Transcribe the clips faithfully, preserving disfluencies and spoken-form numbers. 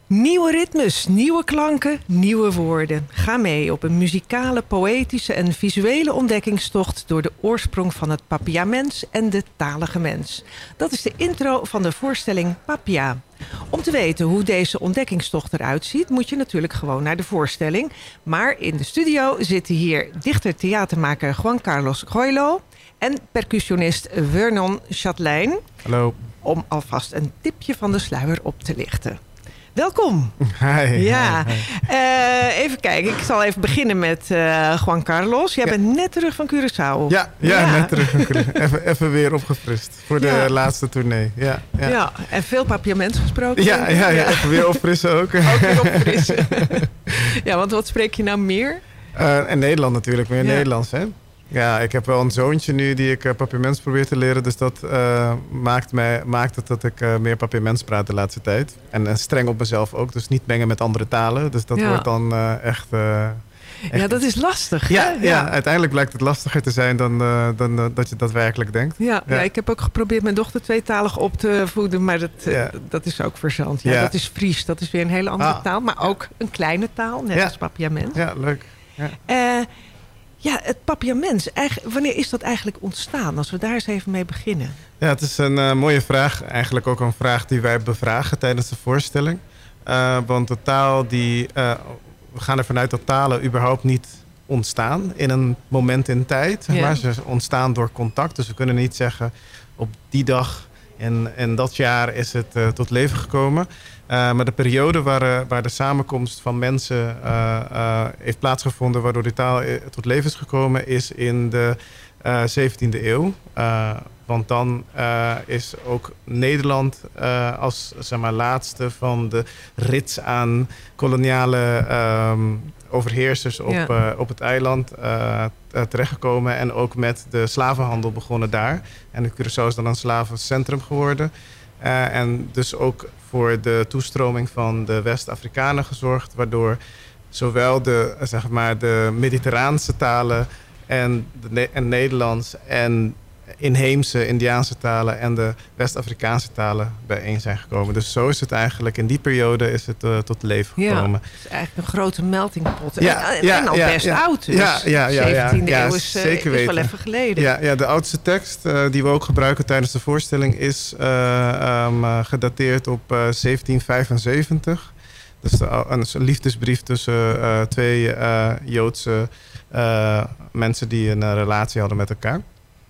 Nieuwe ritmes, nieuwe klanken, nieuwe woorden. Ga mee op een muzikale, poëtische en visuele ontdekkingstocht door de oorsprong van het Papiaments en de talige mens. Dat is de intro van de voorstelling Papia. Om te weten hoe deze ontdekkingstocht eruit ziet, moet je natuurlijk gewoon naar de voorstelling. Maar in de studio zitten hier dichter theatermaker Juan Carlos Goylo en percussionist Vernon Chatelain. Hallo. Om alvast een tipje van de sluier op te lichten. Welkom. Hi. Ja, hi, hi. Uh, even kijken. Ik zal even beginnen met uh, Juan Carlos. Jij ja. bent net terug van Curaçao. Ja, ja, ja. net terug van Curaçao. Even, even weer opgefrist voor de ja. laatste tournee. Ja, ja. ja, en veel Papiaments gesproken. Ja, ja, ja, even weer opfrissen ook. Ook weer opfrissen. Ja, want wat spreek je nou meer? Uh, in Nederland natuurlijk, meer ja. Nederlands, hè? Ja, ik heb wel een zoontje nu die ik uh, Papiaments probeer te leren. Dus dat uh, maakt, mij, maakt het dat ik uh, meer Papiaments praat de laatste tijd. En uh, streng op mezelf ook. Dus niet mengen met andere talen. Dus dat ja. wordt dan uh, echt, uh, echt... Ja, dat is lastig. Ja, hè? ja. ja, uiteindelijk blijkt het lastiger te zijn dan, uh, dan uh, dat je daadwerkelijk denkt. Ja, ja. ja, ik heb ook geprobeerd mijn dochter tweetalig op te voeden. Maar dat, uh, ja. dat is ook verzand. Ja, ja. Dat is Fries. Dat is weer een hele andere ah. taal. Maar ook een kleine taal, net ja. als Papiaments. Ja, leuk. Ja. Uh, Ja, het Papiaments, wanneer is dat eigenlijk ontstaan? Als we daar eens even mee beginnen. Ja, het is een uh, mooie vraag. Eigenlijk ook een vraag die wij bevragen tijdens de voorstelling. Uh, want de taal die... Uh, we gaan ervan uit dat talen überhaupt niet ontstaan in een moment in tijd. Ja. Maar ze ontstaan door contact. Dus we kunnen niet zeggen op die dag en, en dat jaar is het uh, tot leven gekomen. Uh, maar de periode waar, uh, waar de samenkomst van mensen uh, uh, heeft plaatsgevonden, waardoor die taal tot leven is gekomen, is in de uh, zeventiende eeuw. Uh, want dan uh, is ook Nederland uh, als zeg maar, laatste van de rits aan koloniale um, overheersers op, ja. uh, op het eiland uh, terechtgekomen. En ook met de slavenhandel begonnen daar. En de Curaçao is dan een slavencentrum geworden. Uh, en dus ook voor de toestroming van de West-Afrikanen gezorgd, waardoor zowel de, zeg maar, de mediterraanse talen en, de, en Nederlands en inheemse Indiaanse talen en de West-Afrikaanse talen bijeen zijn gekomen. Dus zo is het eigenlijk, in die periode is het uh, tot leven gekomen. Ja, het is eigenlijk een grote meltingpot. Ja, en, ja, en al ja, best ja, oud dus. Ja, ja, ja, zeventiende ja, eeuw is, uh, zeker is weten. wel even geleden. Ja, ja, de oudste tekst uh, die we ook gebruiken tijdens de voorstelling is uh, um, uh, gedateerd op uh, zeventien vijfenzeventig. Dat is de, een, een liefdesbrief tussen uh, twee uh, Joodse uh, mensen die een uh, relatie hadden met elkaar.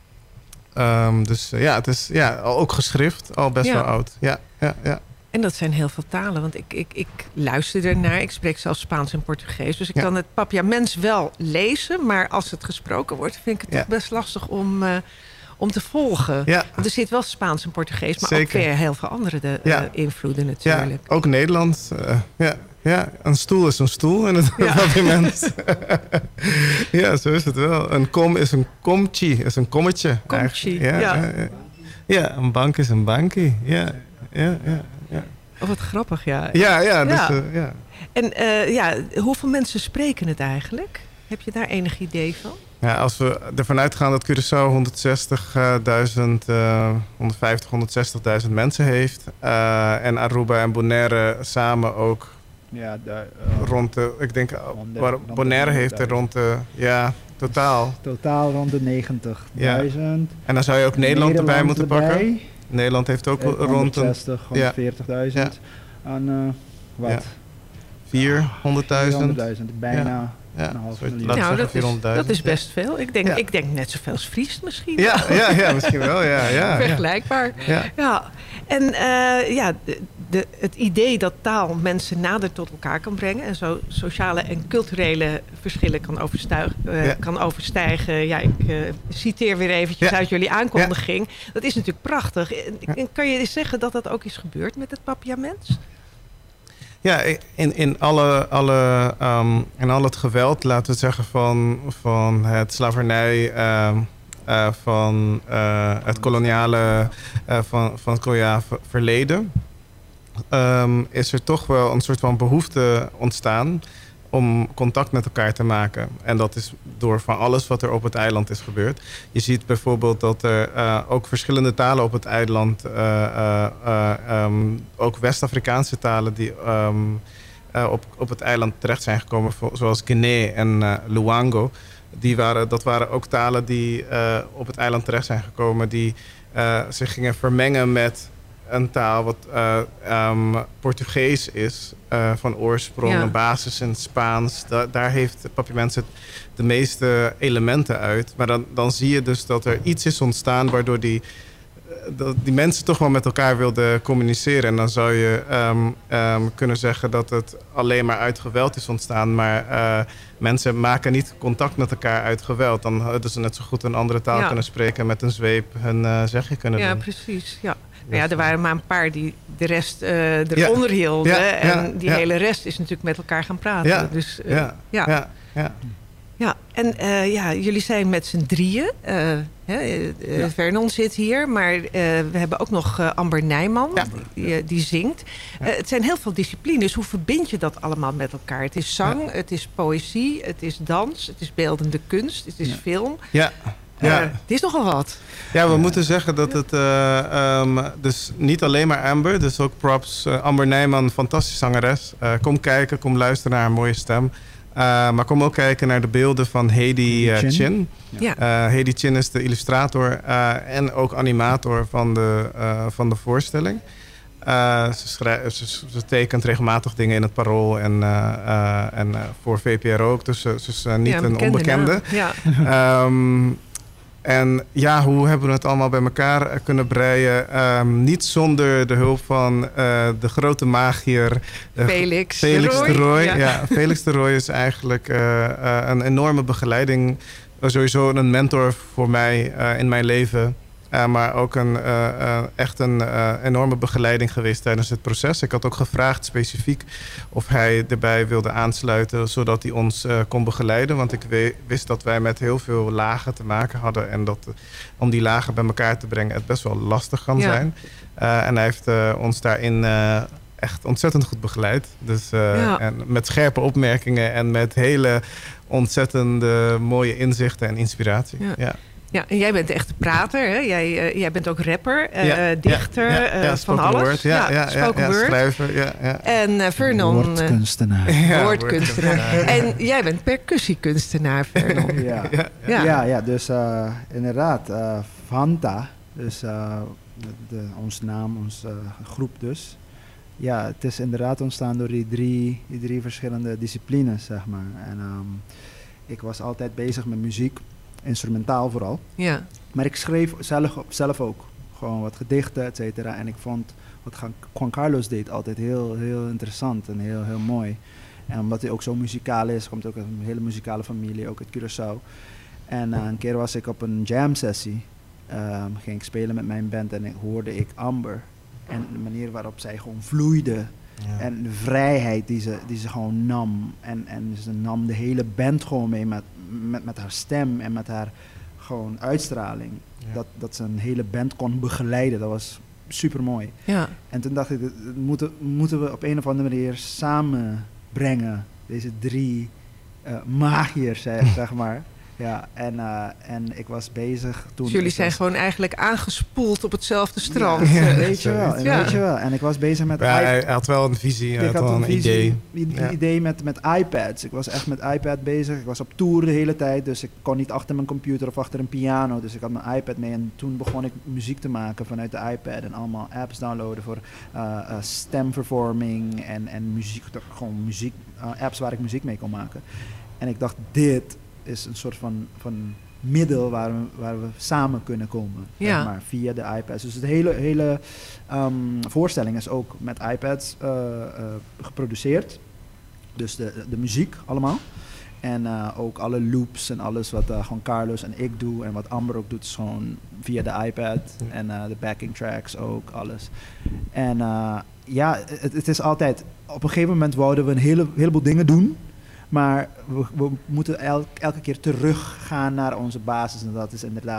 Um, dus uh, ja, het is ja, ook geschrift, al best ja. wel oud. Ja, ja, ja. En dat zijn heel veel talen, want ik, ik, ik luister ernaar. Ik spreek zelfs Spaans en Portugees. Dus ik ja. kan het Papiaments wel lezen, maar als het gesproken wordt, vind ik het ja. toch best lastig om, uh, om te volgen. Ja. Want er zit wel Spaans en Portugees, maar Zeker. ook weer heel veel andere de, ja. uh, invloeden natuurlijk. Ja, ook Nederlands. Uh, ja. Ja, een stoel is een stoel in het ja. Papiaments. Ja, zo is het wel. Een kom is een komtje, is een kommetje. Komtje, ja, ja. Ja, ja. Ja, een bank is een bankie. Ja, ja, ja. ja. Oh, wat grappig, ja. Ja, ja. Dus, ja. Uh, ja. En uh, ja, hoeveel mensen spreken het eigenlijk? Heb je daar enig idee van? Ja, als we ervan uitgaan dat Curaçao honderdzestigduizend, uh, honderdvijftig, honderdzestigduizend mensen heeft. Uh, en Aruba en Bonaire samen ook. Ja, daar, uh, rond de, ik denk, waar Bonaire heeft er rond de, ja, totaal. Totaal rond de negentigduizend. Ja. En dan zou je ook Nederland, Nederland erbij moeten erbij. pakken. Nederland heeft ook uh, rond honderdzestig, honderdveertigduizend. Ja. Aan uh, wat? Ja. vierhonderdduizend. vierhonderdduizend, bijna. Ja. Ja, een half miljoen. Nou, dat is, dat is best veel. Ik denk, ja. ik denk net zoveel als Fries misschien. Ja, ja, ja misschien wel. Ja, ja, vergelijkbaar. Ja. Ja. En uh, ja, de, de, het idee dat taal mensen nader tot elkaar kan brengen en zo sociale en culturele verschillen kan, uh, ja. kan overstijgen. Ja, ik uh, citeer weer eventjes ja. uit jullie aankondiging. Ja. Dat is natuurlijk prachtig. Ja. Kan je zeggen dat dat ook is gebeurd met het Papiaments? Ja, in, in, alle, alle, um, in al het geweld, laten we het zeggen, van, van het slavernij, uh, uh, van uh, het koloniale, uh, van, van het koloniale verleden, um, is er toch wel een soort van behoefte ontstaan om contact met elkaar te maken. En dat is door van alles wat er op het eiland is gebeurd. Je ziet bijvoorbeeld dat er uh, ook verschillende talen op het eiland... Uh, uh, uh, um, ook West-Afrikaanse talen die um, uh, op, op het eiland terecht zijn gekomen... zoals Guinea en uh, Luango. Die waren, dat waren ook talen die uh, op het eiland terecht zijn gekomen... die uh, zich gingen vermengen met... een taal wat uh, um, Portugees is, uh, van oorsprong, ja. een basis in Spaans. Da daar heeft Papiaments het de meeste elementen uit. Maar dan, dan zie je dus dat er iets is ontstaan... waardoor die, uh, die mensen toch wel met elkaar wilden communiceren. En dan zou je um, um, kunnen zeggen dat het alleen maar uit geweld is ontstaan. Maar uh, mensen maken niet contact met elkaar uit geweld. Dan hadden ze net zo goed een andere taal ja. kunnen spreken... met een zweep hun uh, zegje kunnen ja, doen. Ja, precies, ja. Nou ja, er waren maar een paar die de rest uh, eronder ja. hielden. Ja, en ja, die ja. hele rest is natuurlijk met elkaar gaan praten. Ja, dus, uh, ja, ja. ja, ja. ja. En uh, ja, jullie zijn met z'n drieën. Uh, hè, uh, ja. Vernon zit hier, maar uh, we hebben ook nog uh, Amber Nijman, ja. die, die zingt. Ja. Uh, het zijn heel veel disciplines. Hoe verbind je dat allemaal met elkaar? Het is zang, ja. het is poëzie, het is dans, het is beeldende kunst, het is ja. film. Ja. Ja. Uh, het is nogal wat. Ja, we ja. moeten zeggen dat het uh, um, dus niet alleen maar Amber, dus ook props. Uh, Amber Nijman, fantastische zangeres. Uh, kom kijken, kom luisteren naar haar mooie stem. Uh, maar kom ook kijken naar de beelden van Hedy uh, Chin. Chin. Ja. Uh, Hedy Chin is de illustrator uh, en ook animator van de, uh, van de voorstelling. Uh, ze, schrijf, ze, ze tekent regelmatig dingen in het Parool en, uh, uh, en uh, voor V P R O ook. Dus ze is uh, niet ja, een, een onbekende. Ja. Um, En ja, hoe hebben we het allemaal bij elkaar kunnen breien? Um, niet zonder de hulp van uh, de grote magier... Uh, Felix, Felix de Rooij. Ja. Ja, Felix de Rooij is eigenlijk uh, uh, een enorme begeleiding. Uh, sowieso een mentor voor mij uh, in mijn leven. Uh, maar ook een, uh, uh, echt een uh, enorme begeleiding geweest tijdens het proces. Ik had ook gevraagd specifiek of hij erbij wilde aansluiten... zodat hij ons uh, kon begeleiden. Want ik we wist dat wij met heel veel lagen te maken hadden... en dat uh, om die lagen bij elkaar te brengen het best wel lastig kan ja. zijn. Uh, en hij heeft uh, ons daarin... Uh, echt ontzettend goed begeleid. Dus, uh, ja. en met scherpe opmerkingen en met hele ontzettende mooie inzichten en inspiratie. Ja. Ja. Ja, en jij bent echt de prater, hè? Jij, uh, jij bent ook rapper, uh, ja, dichter, ja, ja, ja, uh, van alles. Word, ja, ja, spoken ja, ja, word. Schrijver, ja, ja. En uh, Vernon... Woordkunstenaar. Uh, woordkunstenaar. En jij bent percussiekunstenaar, Vernon. ja. Ja. Ja. ja, ja, dus uh, inderdaad, uh, Fanta, dus uh, de, de, onze naam, onze uh, groep dus. Ja, het is inderdaad ontstaan door die drie, die drie verschillende disciplines, zeg maar. En um, ik was altijd bezig met muziek. Instrumentaal vooral. Ja. Maar ik schreef zelf, zelf ook gewoon wat gedichten, et cetera. En ik vond wat Juan Carlos deed altijd heel, heel interessant en heel, heel mooi. En omdat hij ook zo muzikaal is, komt ook uit een hele muzikale familie, ook uit Curaçao. En uh, een keer was ik op een jam sessie, um, ging ik spelen met mijn band en ik hoorde ik Amber. En de manier waarop zij gewoon vloeide. Ja. En de vrijheid die ze, die ze gewoon nam. En, en ze nam de hele band gewoon mee met, met, met haar stem en met haar gewoon uitstraling. Ja. Dat, dat ze een hele band kon begeleiden. Dat was super mooi. Ja. En toen dacht ik, dat moeten, moeten we op een of andere manier samenbrengen. Deze drie uh, magiërs, zeg, zeg maar. Ja, en, uh, en ik was bezig toen... Dus jullie zijn was... gewoon eigenlijk aangespoeld op hetzelfde strand. Ja, ja, weet je wel, ja. weet je wel. En ik was bezig met... Ja, hij had wel een visie, ik had wel een, een visie, idee. Een ja. idee met, met iPads. Ik was echt met iPad bezig. Ik was op tour de hele tijd, dus ik kon niet achter mijn computer of achter een piano. Dus ik had mijn iPad mee en toen begon ik muziek te maken vanuit de iPad. En allemaal apps downloaden voor uh, uh, stemvervorming en, en muziek. Gewoon muziek, uh, apps waar ik muziek mee kon maken. En ik dacht, dit... is een soort van, van middel waar we, waar we samen kunnen komen, ja. zeg maar, via de iPads. Dus de hele, hele um, voorstelling is ook met iPads uh, uh, geproduceerd. Dus de, de muziek allemaal. En uh, ook alle loops en alles wat uh, gewoon Carlos en ik doe en wat Amber ook doet, is gewoon via de iPad. Ja. En uh, de backing tracks ook, alles. En uh, ja, het, het is altijd... Op een gegeven moment wouden we een hele, heleboel dingen doen. Maar we, we moeten el, elke keer teruggaan naar onze basis. En dat is inderdaad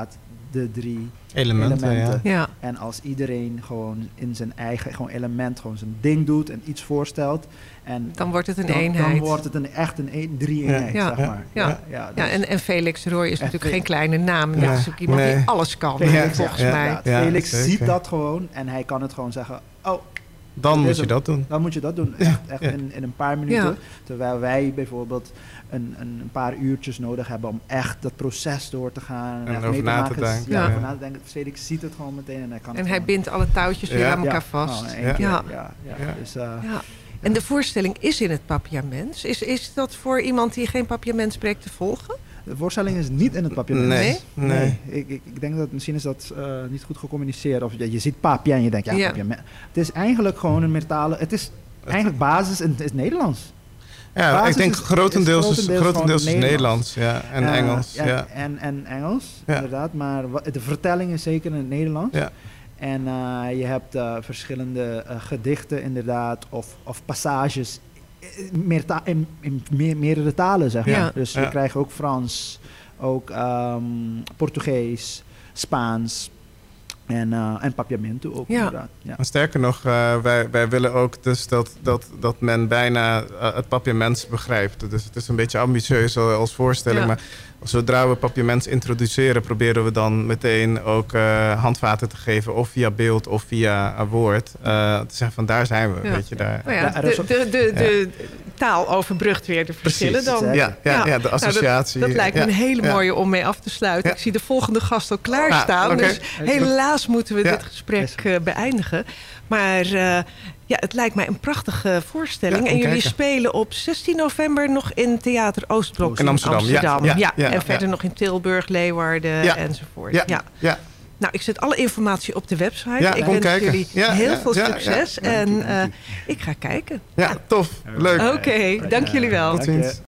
de drie Elementen, elementen. ja. Ja. En als iedereen gewoon in zijn eigen gewoon element gewoon zijn ding doet en iets voorstelt. En Dan wordt het een dan, eenheid. Dan wordt het een, echt een, een drie-eenheid, Ja. zeg Ja. maar. Ja. ja, Ja, dus- en, en Felix Roy is natuurlijk Fe- geen kleine naam. Dat Nee. is ook iemand Nee. die alles kan, Felix, volgens ja, mij. inderdaad. Ja, Felix zeker. ziet dat gewoon en hij kan het gewoon zeggen, oh, Dan Dit moet is je een- dat doen. dan moet je dat doen. Ja, Echt, echt ja. in, in een paar minuten. Ja. Terwijl wij bijvoorbeeld een, een, een paar uurtjes nodig hebben om echt dat proces door te gaan. En echt over mee na te maken. denken, Ja, ja. over na te denken. Felix ziet het gewoon meteen en hij kan En het hij gewoon- bindt alle touwtjes weer Ja. aan elkaar Ja, vast. gewoon in één Ja. keer. Ja. Ja, ja. Ja. Dus, uh, Ja. En de voorstelling is in het Papiaments. Is, is dat voor iemand die geen Papiaments spreekt te volgen? de voorstelling is niet in het papiermens. Nee. Nee? Nee. Ik, ik, ik denk dat misschien is dat uh, niet goed gecommuniceerd. Of je, je ziet papia en je denkt, ja, Ja. papia. Het is eigenlijk gewoon een metalen... Het is eigenlijk basis in het Nederlands. Ja, Basis ik denk is- grotendeels is is, grotendeels grotendeels is gewoon Nederlands. Ja, en Uh, Engels. ja, Ja. En, en Engels, Ja. inderdaad. Maar wa- de vertelling is zeker in het Nederlands. Ja. En uh, je hebt uh, verschillende uh, gedichten inderdaad, of, of passages meer ta- in, in meer, meerdere talen, zeg maar. Ja. Dus Ja. je krijgt ook Frans, ook um, Portugees, Spaans en, uh, en Papiamento ook, Ja. inderdaad. Ja. En sterker nog, uh, wij, wij willen ook dus dat, dat, dat men bijna uh, het Papiaments begrijpt. Dus het is een beetje ambitieus als voorstelling. Ja. Maar zodra we Papiaments introduceren, proberen we dan meteen ook uh, handvaten te geven. Of via beeld of via uh, woord. Uh, te zeggen van daar zijn we. Ja. Weet je, daar. Nou ja, Ja, er is de, ook- de, de, de taal overbrugt weer de verschillen Precies. dan. Ja, ja, Ja. ja, de Nou, associatie. dat lijkt me ja. een hele Ja. mooie om mee af te sluiten. Ja. Ik zie de volgende gast al klaarstaan. Ah, oké. Dus helaas moeten we Ja. dit gesprek uh, beëindigen. Maar uh, ja, het lijkt mij een prachtige voorstelling. Ja, en jullie kijken. spelen op zestien november nog in Theater Oostblok In Amsterdam, ja. Amsterdam. Ja, Ja. ja, En verder ja. nog in Tilburg, Leeuwarden Ja. enzovoort. Ja, Ja. ja. Nou, ik zet alle informatie op de website. Ja, ik kom wens kijken. jullie Ja, heel ja, veel ja, succes. ja. En Dank u, dank uh, ik ga kijken. ja, tof. Leuk. Oké, dank jullie wel. Tot ziens.